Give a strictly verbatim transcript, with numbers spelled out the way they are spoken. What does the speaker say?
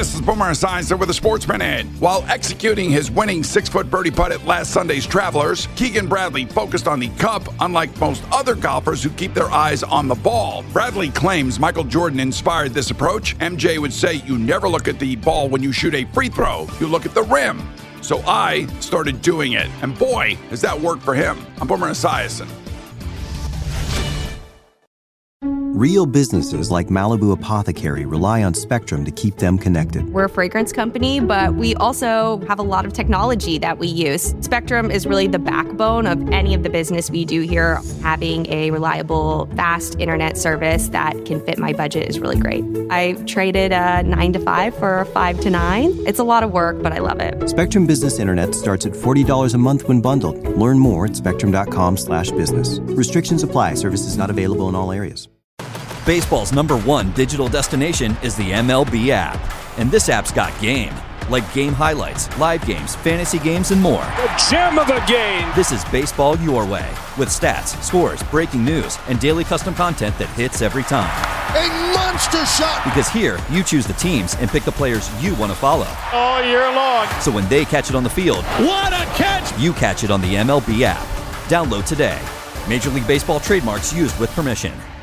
This is Boomer Esiason with a Sports Minute. While executing his winning six-foot birdie putt at last Sunday's Travelers, Keegan Bradley focused on the cup, unlike most other golfers who keep their eyes on the ball. Bradley claims Michael Jordan inspired this approach. M J would say you never look at the ball when you shoot a free throw. You look at the rim. So I started doing it, and boy, has that worked for him. I'm Boomer Esiason. Real businesses like Malibu Apothecary rely on Spectrum to keep them connected. We're a fragrance company, but we also have a lot of technology that we use. Spectrum is really the backbone of any of the business we do here. Having a reliable, fast internet service that can fit my budget is really great. I traded a nine to five for a five to nine. It's a lot of work, but I love it. Spectrum Business Internet starts at forty dollars a month when bundled. Learn more at spectrum.com slash business. Restrictions apply. Services not available in all areas. Baseball's number one digital destination is the M L B app. And this app's got game. Like game highlights, live games, fantasy games, and more. The gem of a game! This is baseball your way. With stats, scores, breaking news, and daily custom content that hits every time. A monster shot! Because here, you choose the teams and pick the players you want to follow. All year long. So when they catch it on the field, what a catch! You catch it on the M L B app. Download today. Major League Baseball trademarks used with permission.